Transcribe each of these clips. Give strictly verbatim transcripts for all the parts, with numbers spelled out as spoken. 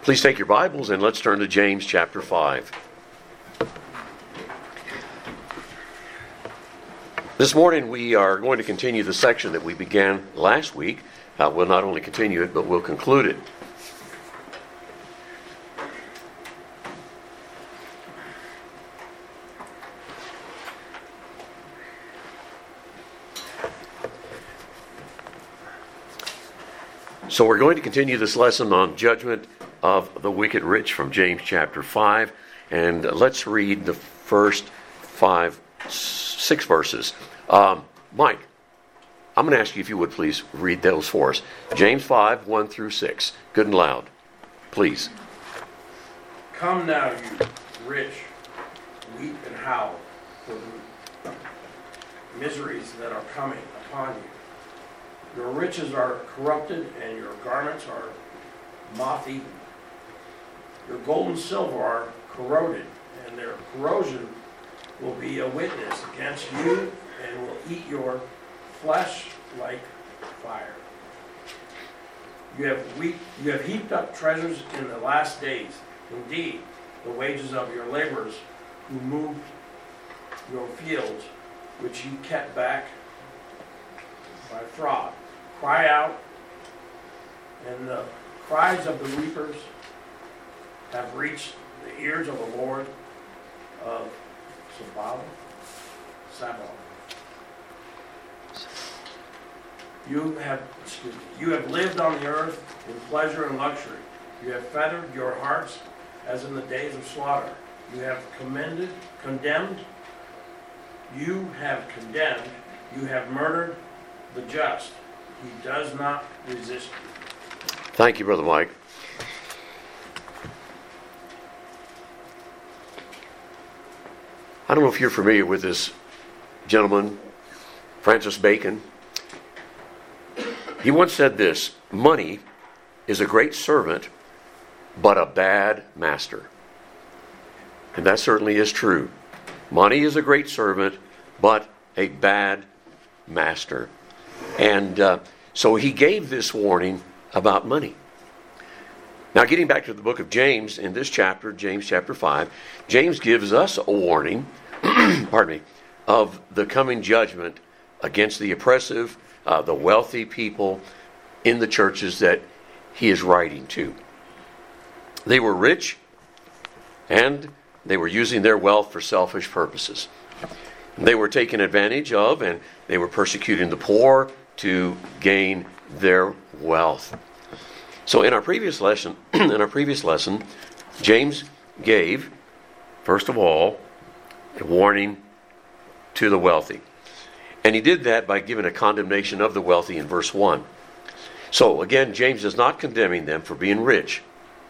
Please take your Bibles and let's turn to James chapter five. This morning we are going to continue the section that we began last week. Uh, we'll not only continue it, but we'll conclude it. So we're going to continue this lesson on judgment of the wicked rich from James chapter five. And let's read the first five, six verses. Um, Mike, I'm going to ask you if you would please read those for us. James five, one through six. Good and loud. Please. Come now, you rich, weep and howl for the miseries that are coming upon you. Your riches are corrupted, and your garments are moth-eaten. Your gold and silver are corroded, and their corrosion will be a witness against you, and will eat your flesh like fire. You have we- you have heaped up treasures in the last days. Indeed, the wages of your laborers who moved your fields, which you kept back by fraud, cry out, and the cries of the reapers have reached the ears of the Lord of Sabaoth. Sabaoth. You have, excuse me, you have lived on the earth in pleasure and luxury. You have feathered your hearts as in the days of slaughter. You have commended, condemned. You have condemned. You have murdered the just. He does not resist you. Thank you, Brother Mike. I don't know if you're familiar with this gentleman, Francis Bacon. He once said this: money is a great servant, but a bad master. And that certainly is true. Money is a great servant, but a bad master. And uh, so he gave this warning about money. Now, getting back to the book of James, in this chapter, James chapter five, James gives us a warning, pardon me, of the coming judgment against the oppressive, uh, the wealthy people in the churches that he is writing to. They were rich, and they were using their wealth for selfish purposes. They were taken advantage of, and they were persecuting the poor to gain their wealth. So in our previous lesson, in our previous lesson, James gave, first of all, a warning to the wealthy. And he did that by giving a condemnation of the wealthy in verse one. So again, James is not condemning them for being rich,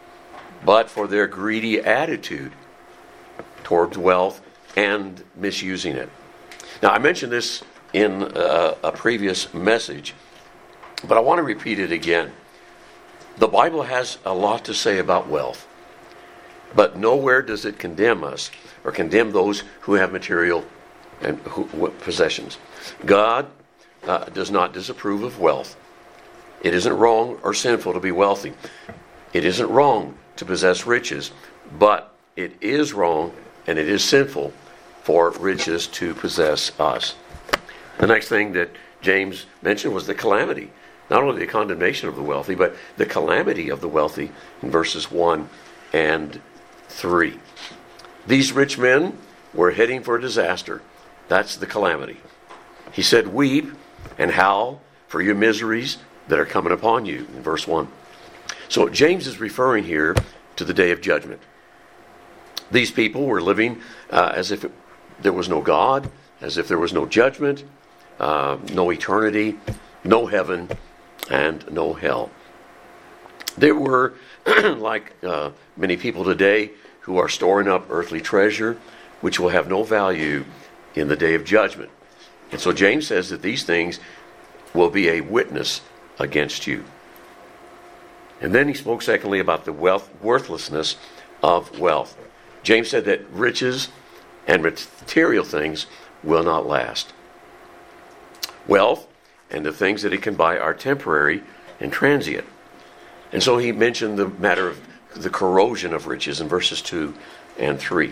but for their greedy attitude towards wealth and misusing it. Now, I mentioned this in a, a previous message, but I want to repeat it again. The Bible has a lot to say about wealth, but nowhere does it condemn us or condemn those who have material and who, possessions. God uh, does not disapprove of wealth. It isn't wrong or sinful to be wealthy. It isn't wrong to possess riches, but it is wrong and it is sinful for riches to possess us. The next thing that James mentioned was the calamity. Not only the condemnation of the wealthy, but the calamity of the wealthy in verses one and three. These rich men were heading for disaster. That's the calamity. He said, weep and howl for your miseries that are coming upon you, in verse one. So James is referring here to the day of judgment. These people were living uh, as if it, there was no God, as if there was no judgment, uh, no eternity, no heaven, and no hell. They were like uh, many people today who are storing up earthly treasure, which will have no value in the day of judgment. And so James says that these things will be a witness against you. And then he spoke secondly about the wealth worthlessness of wealth. James said that riches and material things will not last. Wealth and the things that it can buy are temporary and transient. And so he mentioned the matter of the corrosion of riches in verses two and three.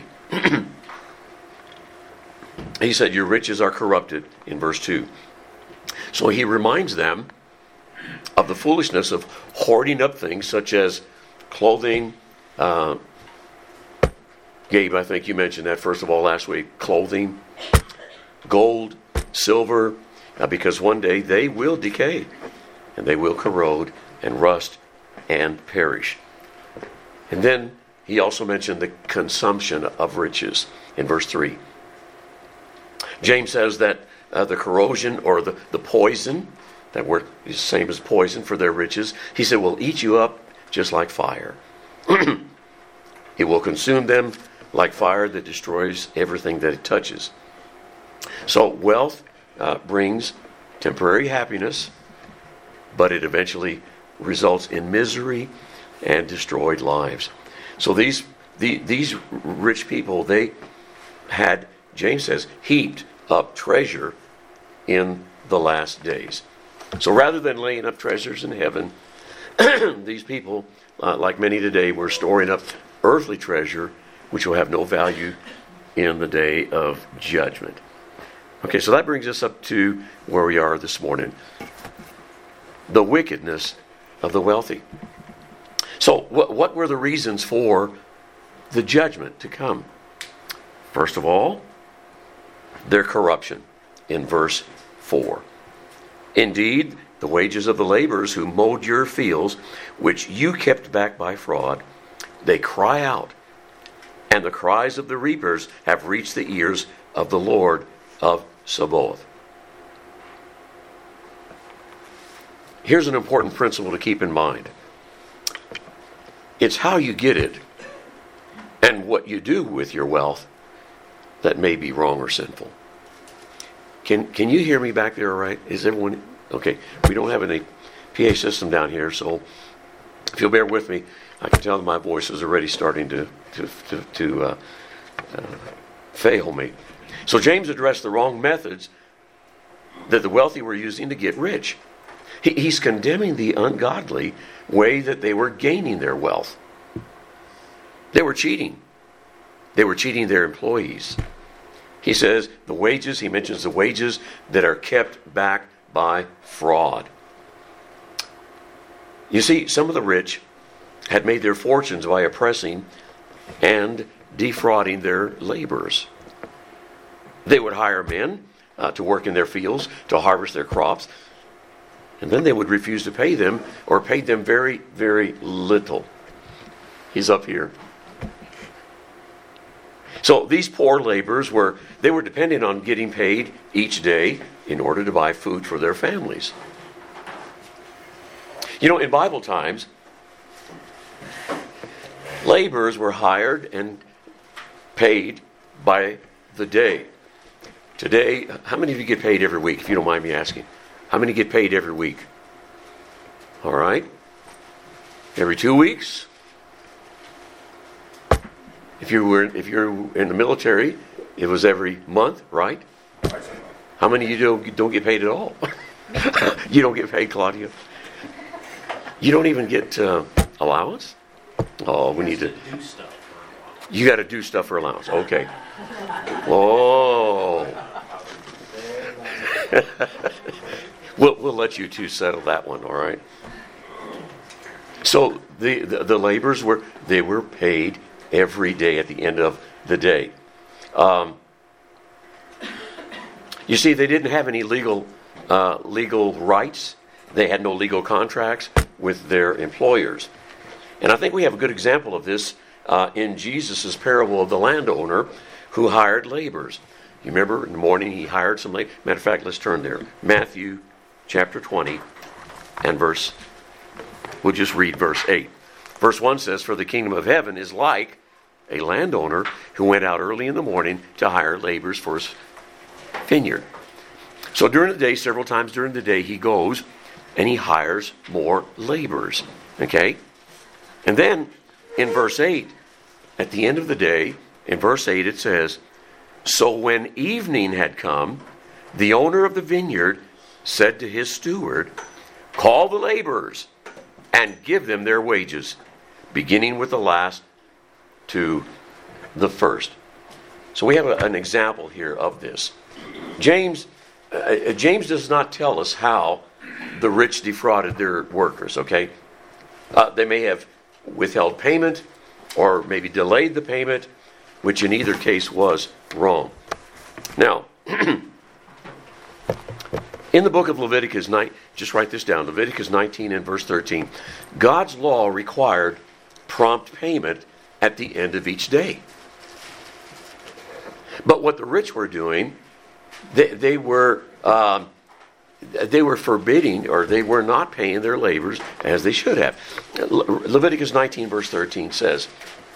He said, your riches are corrupted in verse two. So he reminds them of the foolishness of hoarding up things such as clothing. Uh, Gabe, I think you mentioned that first of all last week. Clothing, gold, silver, uh, because one day they will decay and they will corrode and rust and perish. And then he also mentioned the consumption of riches in verse three. James says that uh, the corrosion or the, the poison, that word is the same as poison for their riches, he said will eat you up just like fire. It will consume them like fire that destroys everything that it touches. So wealth uh, brings temporary happiness, but it eventually results in misery and destroyed lives. So these the, these rich people, they had, James says, heaped up treasure in the last days. So rather than laying up treasures in heaven, these people, uh, like many today, were storing up earthly treasure, which will have no value in the day of judgment. Okay, so that brings us up to where we are this morning. The wickedness of the wealthy. So what, what were the reasons for the judgment to come? First of all, their corruption in verse four. Indeed, the wages of the laborers who mowed your fields, which you kept back by fraud, they cry out, and the cries of the reapers have reached the ears of the Lord of Sabaoth. Here's an important principle to keep in mind. It's how you get it and what you do with your wealth that may be wrong or sinful. Can can you hear me back there all right? Is everyone okay? We don't have any P A system down here, so if you'll bear with me, I can tell that my voice is already starting to to to, to uh, uh, fail me. So James addressed the wrong methods that the wealthy were using to get rich. He, he's condemning the ungodly way that they were gaining their wealth. They were cheating. They were cheating their employees. He says the wages, he mentions the wages that are kept back by fraud. You see, some of the rich had made their fortunes by oppressing and defrauding their laborers. They would hire men uh, to work in their fields, to harvest their crops, and then they would refuse to pay them or pay them very, very little. He's up here. So these poor laborers were, they were dependent on getting paid each day in order to buy food for their families. You know, in Bible times, laborers were hired and paid by the day. Today, how many of you get paid every week, if you don't mind me asking? How many get paid every week? All right. Every two weeks? If you were if you're in the military, it was every month, right? How many of you don't, don't get paid at all? You don't get paid, Claudia? You don't even get uh, allowance? Oh, we need to. You got to do stuff for allowance. Okay. Oh. we'll we'll let you two settle that one. All right. So the, the the laborers were they were paid every day at the end of the day. Um, you see, they didn't have any legal uh, legal rights. They had no legal contracts with their employers. And I think we have a good example of this uh, in Jesus' parable of the landowner who hired laborers. You remember in the morning he hired some laborers. Matter of fact, let's turn there. Matthew chapter twenty and verse, we'll just read verse eight. Verse one says, "For the kingdom of heaven is like a landowner who went out early in the morning to hire laborers for his vineyard." So during the day, several times during the day, he goes and he hires more laborers. Okay? And then in verse eight, at the end of the day, in verse eight it says, "So when evening had come, the owner of the vineyard said to his steward, 'Call the laborers and give them their wages, beginning with the last to the first. So we have a, an example here of this. James, uh, James does not tell us how the rich defrauded their workers, okay? Uh, they may have withheld payment or maybe delayed the payment, which in either case was wrong. Now, in the book of Leviticus, just write this down, Leviticus nineteen and verse thirteen, God's law required prompt payment at the end of each day. But what the rich were doing, they, they were um, they were forbidding, or they were not paying their laborers as they should have. Le- Leviticus nineteen verse thirteen says,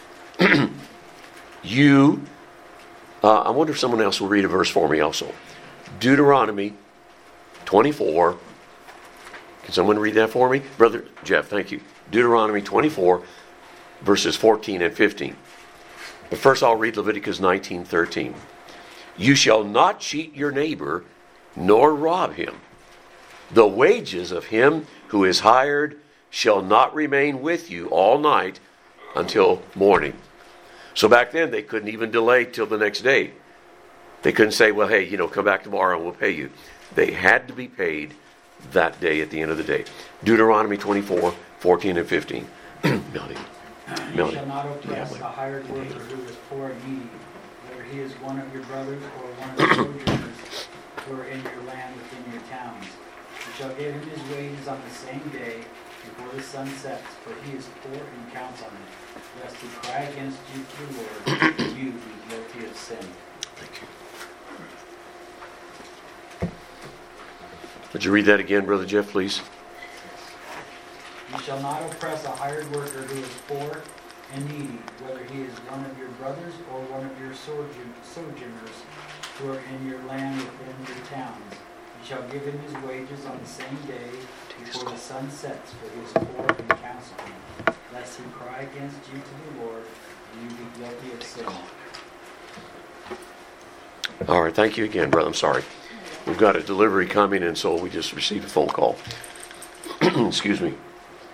you, uh, I wonder if someone else will read a verse for me also. Deuteronomy twenty-four. Can someone read that for me? Brother Jeff, thank you. Deuteronomy twenty-four, verses fourteen and fifteen. But first I'll read Leviticus nineteen thirteen. You shall not cheat your neighbor, nor rob him. The wages of him who is hired shall not remain with you all night until morning. So back then they couldn't even delay till the next day. They couldn't say, well, hey, you know, come back tomorrow and we'll pay you. They had to be paid that day at the end of the day. Deuteronomy twenty-four, fourteen and fifteen. Melody. You shall not oppress a hired worker who is poor and needy, whether he is one of your brothers or one of the sojourners who are in your land within your towns. You shall give him his wages on the same day before the sun sets, for he is poor and counts on it, lest he cry against you to the Lord, and you be guilty of sin. Thank you. Would you read that again, Brother Jeff, please? You shall not oppress a hired worker who is poor and needy, whether he is one of your brothers or one of your sojourners who are in your land within your towns. You shall give him his wages on the same day before the sun sets, for he is poor and counts on him, lest he cry against you to the Lord, and you be guilty of sin. All right, thank you again, brother. I'm sorry. We've got a delivery coming, and so we just received a phone call. Excuse me.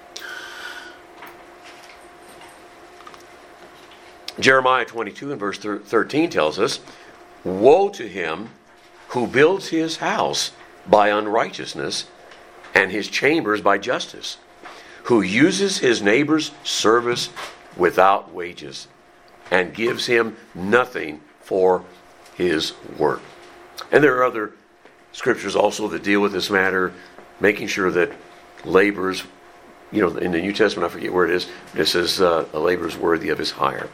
Jeremiah twenty-two and verse thirteen tells us, woe to him who builds his house by unrighteousness and his chambers by justice, who uses his neighbor's service without wages and gives him nothing for his work. And there are other scriptures also that deal with this matter, making sure that laborers, you know, in the New Testament, I forget where it is, it says uh, a laborer is worthy of his hire.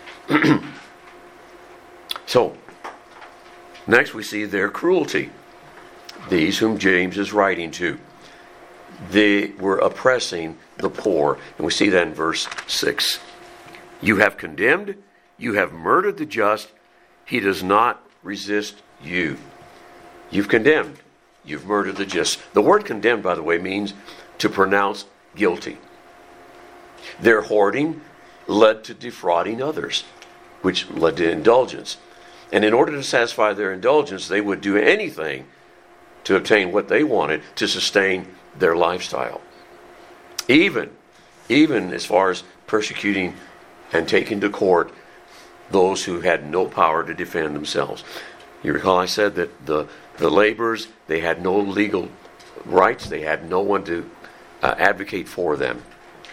So, next we see their cruelty. These whom James is writing to. They were oppressing the poor. And we see that in verse six. You have condemned, you have murdered the just, he does not resist you. You've condemned, you've murdered the just. The word condemned, by the way, means to pronounce guilty. Their hoarding led to defrauding others, which led to indulgence. And in order to satisfy their indulgence, they would do anything to obtain what they wanted to sustain their lifestyle. Even, even as far as persecuting and taking to court those who had no power to defend themselves. You recall I said that the, the laborers, they had no legal rights. They had no one to uh, advocate for them.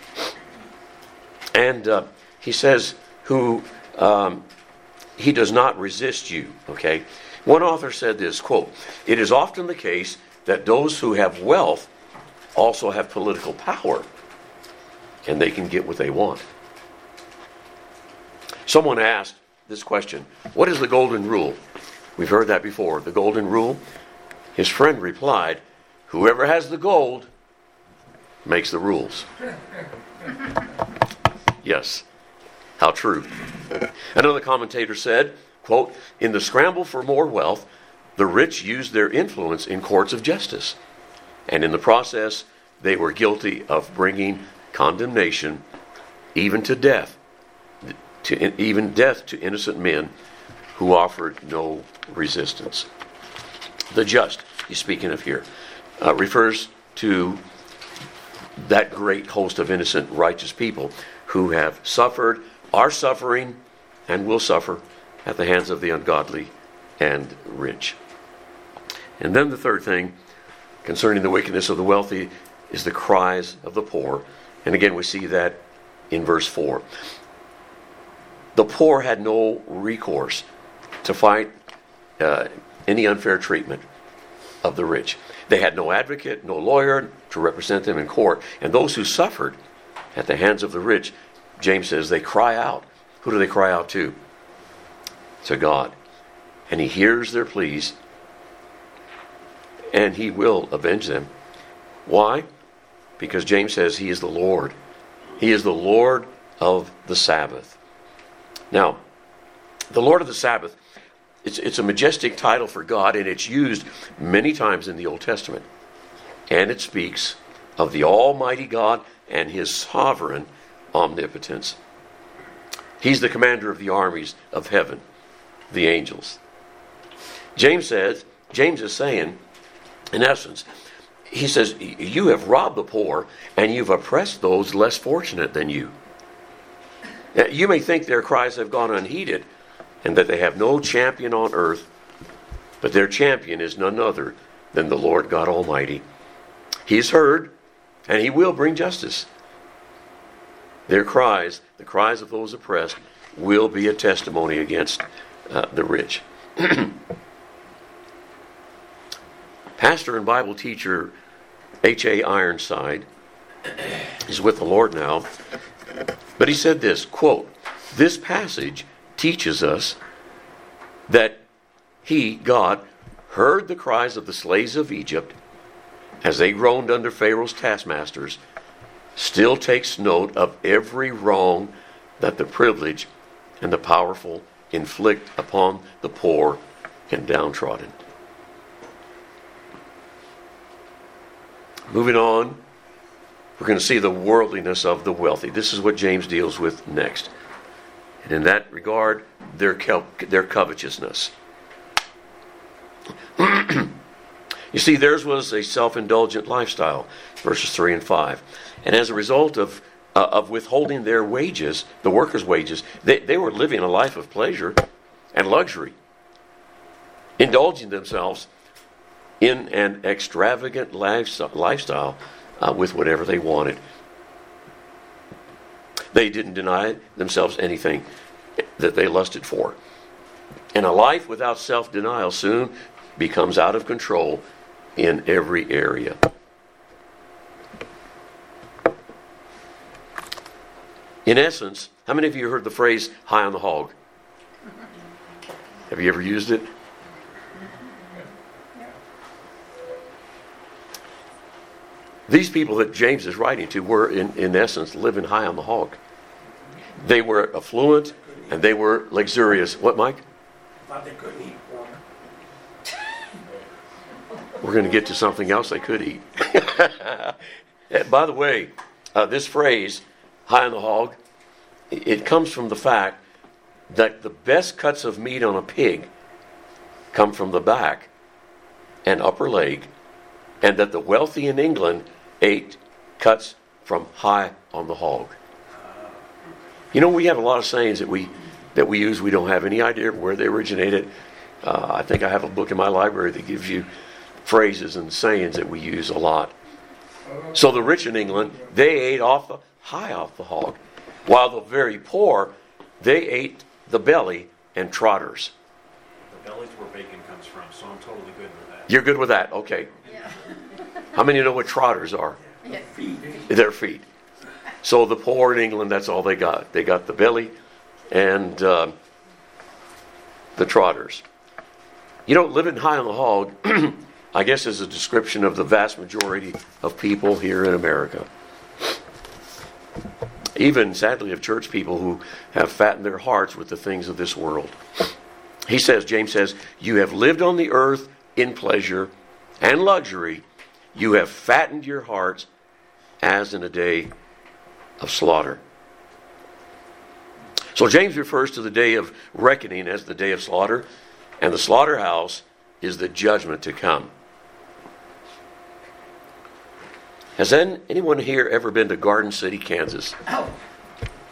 And uh, he says, who um, he does not resist you, okay? One author said this, quote, it is often the case that those who have wealth also have political power, and they can get what they want. Someone asked this question, what is the golden rule? We've heard that before, the golden rule. His friend replied, whoever has the gold makes the rules. Yes, how true. Another commentator said, quote, in the scramble for more wealth, the rich used their influence in courts of justice. And in the process, they were guilty of bringing condemnation, even to death, to even death to innocent men who offered no resistance. The just, he's speaking of here, uh, refers to that great host of innocent, righteous people who have suffered, are suffering, and will suffer at the hands of the ungodly and rich. And then the third thing concerning the wickedness of the wealthy is the cries of the poor. And again, we see that in verse four. The poor had no recourse to fight uh, any unfair treatment of the rich. They had no advocate, no lawyer to represent them in court. And those who suffered at the hands of the rich, James says, they cry out. Who do they cry out to? To God. And he hears their pleas, and he will avenge them. Why? Because James says he is the Lord. He is the Lord of the Sabbath. Now, the Lord of the Sabbath, it's, it's a majestic title for God, and it's used many times in the Old Testament. And it speaks of the Almighty God and his sovereign omnipotence. He's the commander of the armies of heaven, the angels. James says, James is saying, in essence, he says, you have robbed the poor and you've oppressed those less fortunate than you. You may think their cries have gone unheeded and that they have no champion on earth, but their champion is none other than the Lord God Almighty. He's heard, and he will bring justice. Their cries, the cries of those oppressed, will be a testimony against uh, the rich. Pastor and Bible teacher H A Ironside is with the Lord now, but he said this, quote, "This passage teaches us that he, God, heard the cries of the slaves of Egypt as they groaned under Pharaoh's taskmasters, still takes note of every wrong that the privileged and the powerful inflict upon the poor and downtrodden." Moving on, we're going to see the worldliness of the wealthy. This is what James deals with next. And in that regard, their, co- their covetousness. You see, theirs was a self-indulgent lifestyle, verses three and five. And as a result of uh, of withholding their wages, the workers' wages, they, they were living a life of pleasure and luxury, indulging themselves in an extravagant lifestyle uh, with whatever they wanted. They didn't deny themselves anything that they lusted for. And a life without self-denial soon becomes out of control in every area. In essence, how many of you heard the phrase high on the hog? Have you ever used it? These people that James is writing to were, in, in essence, living high on the hog. They were affluent and they were luxurious. What, Mike? Thought they couldn't eat pork. We're going to get to something else they could eat. By the way, uh, this phrase, high on the hog, it comes from the fact that the best cuts of meat on a pig come from the back and upper leg, and that the wealthy in England ate cuts from high on the hog. You know, we have a lot of sayings that we that we use. We don't have any idea where they originated. Uh, I think I have a book in my library that gives you phrases and sayings that we use a lot. So the rich in England, they ate off the high off the hog, while the very poor, they ate the belly and trotters. The belly's where bacon comes from, so I'm totally good with that. You're good with that? Okay. Yeah. How many know what trotters are? Yeah. Their feet. So the poor in England, that's all they got. They got the belly and uh, the trotters. You know, living high on the hog, I guess, is a description of the vast majority of people here in America. Even, sadly, of church people who have fattened their hearts with the things of this world. He says, James says, you have lived on the earth in pleasure and luxury. You have fattened your hearts as in a day of slaughter. So James refers to the day of reckoning as the day of slaughter, and the slaughterhouse is the judgment to come. Has anyone here ever been to Garden City, Kansas? Oh,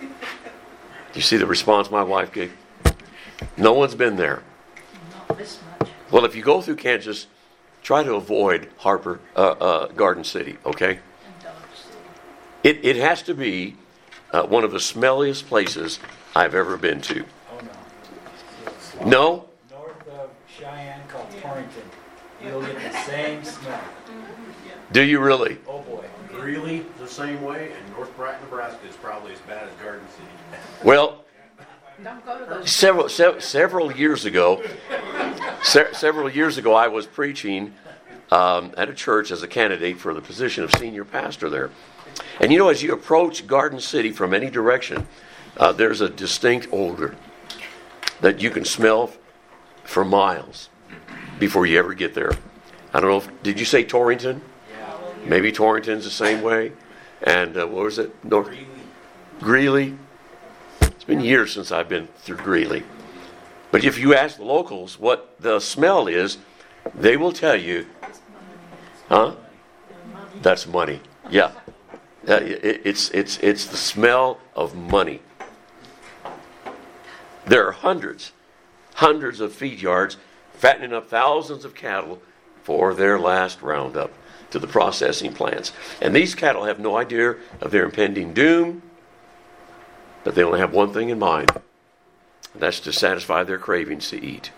You see the response my wife gave? No one's been there. Not this much. Well, if you go through Kansas, try to avoid Harper, uh, uh, Garden City, okay? And Dodge City. It, it has to be uh, one of the smelliest places I've ever been to. Oh, no. No? North of Cheyenne called Torrington. You'll get the same smell. Do you really? Oh, boy. Greeley the same way, and North Bratton, Nebraska is probably as bad as Garden City. Well, Don't go to those. several se- several years ago, se- several years ago, I was preaching um, at a church as a candidate for the position of senior pastor there. And you know, as you approach Garden City from any direction, uh, there's a distinct odor that you can smell for miles before you ever get there. I don't know if, did you say Torrington? Yeah. Maybe Torrington's the same way. And uh, what was it? North Greeley. Greeley. It's been years since I've been through Greeley. But if you ask the locals what the smell is, they will tell you, huh? That's money. Yeah. Uh, it, it's, it's, it's the smell of money. There are hundreds, hundreds of feed yards fattening up thousands of cattle for their last roundup to the processing plants. And these cattle have no idea of their impending doom, but they only have one thing in mind, and that's to satisfy their cravings to eat.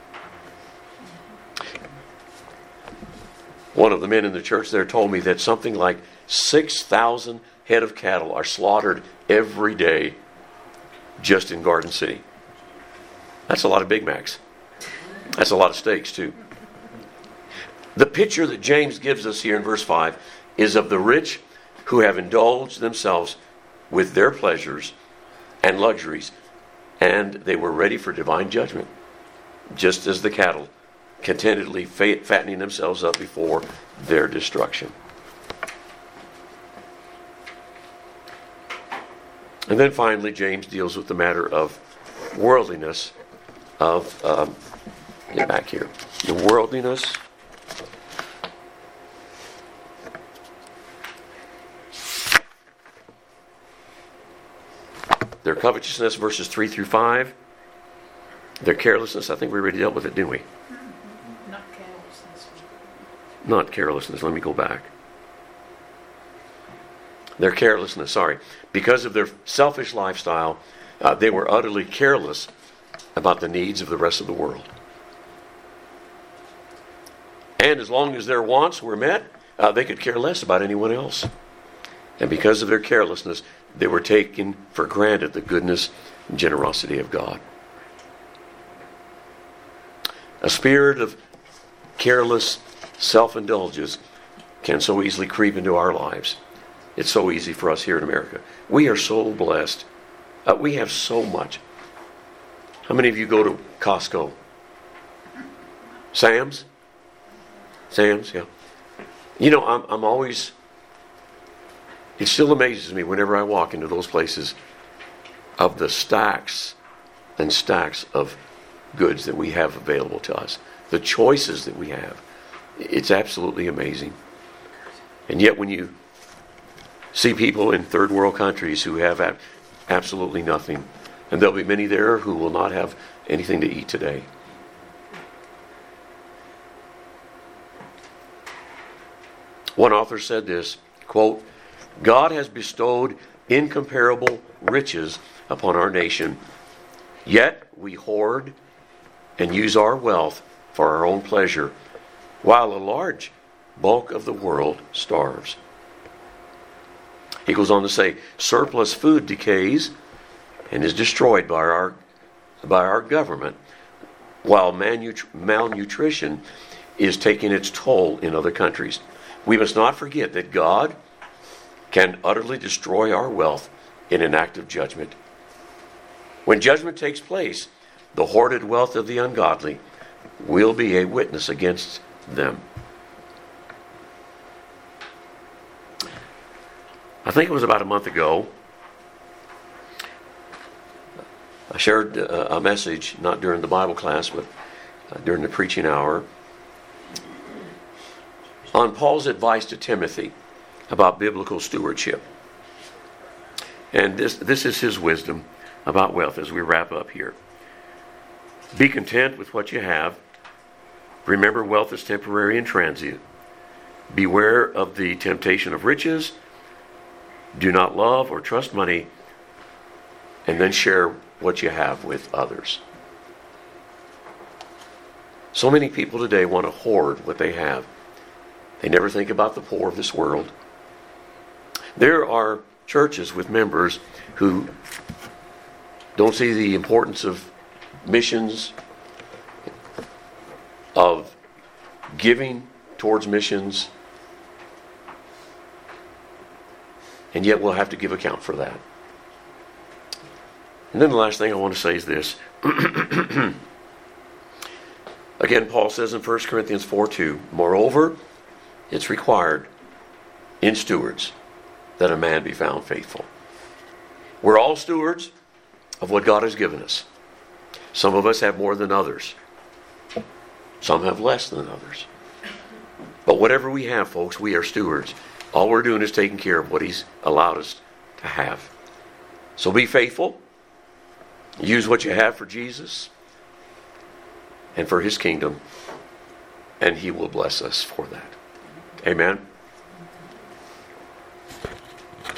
One of the men in the church there told me that something like six thousand head of cattle are slaughtered every day just in Garden City. That's a lot of Big Macs. That's a lot of steaks, too. The picture that James gives us here in verse five is of the rich who have indulged themselves with their pleasures and luxuries, and they were ready for divine judgment, just as the cattle, contentedly fattening themselves up before their destruction. And then finally, James deals with the matter of worldliness of, um, get back here, the worldliness their covetousness, verses three through five. Their carelessness, I think we already dealt with it, didn't we? Not carelessness. Not carelessness, let me go back. Their carelessness, sorry. Because of their selfish lifestyle, uh, they were utterly careless about the needs of the rest of the world. And as long as their wants were met, uh, they could care less about anyone else. And because of their carelessness, they were taking for granted the goodness and generosity of God. A spirit of careless self-indulgence can so easily creep into our lives. It's so easy for us here in America. We are so blessed. Uh, we have so much. How many of you go to Costco? Sam's? Sam's, yeah. You know, I'm, I'm always... It still amazes me whenever I walk into those places of the stacks and stacks of goods that we have available to us. The choices that we have. It's absolutely amazing. And yet when you see people in third world countries who have ab- absolutely nothing, and there'll be many there who will not have anything to eat today. One author said this, quote, God has bestowed incomparable riches upon our nation, yet we hoard and use our wealth for our own pleasure, while a large bulk of the world starves. He goes on to say, surplus food decays and is destroyed by our, by our government, while malnut- malnutrition is taking its toll in other countries. We must not forget that God can utterly destroy our wealth in an act of judgment. When judgment takes place, the hoarded wealth of the ungodly will be a witness against them. I think it was about a month ago, I shared a message, not during the Bible class, but during the preaching hour, on Paul's advice to Timothy about biblical stewardship. And this this is his wisdom about wealth as we wrap up here. Be content with what you have. Remember, wealth is temporary and transient. Beware of the temptation of riches. Do not love or trust money. And then share what you have with others. So many people today want to hoard what they have. They never think about the poor of this world. There are churches with members who don't see the importance of missions, of giving towards missions, and yet we'll have to give account for that. And then the last thing I want to say is this. Again, Paul says in First Corinthians four two, moreover, it's required in stewards that a man be found faithful. We're all stewards of what God has given us. Some of us have more than others. Some have less than others. But whatever we have, folks, we are stewards. All we're doing is taking care of what He's allowed us to have. So be faithful. Use what you have for Jesus and for His kingdom, and He will bless us for that. Amen.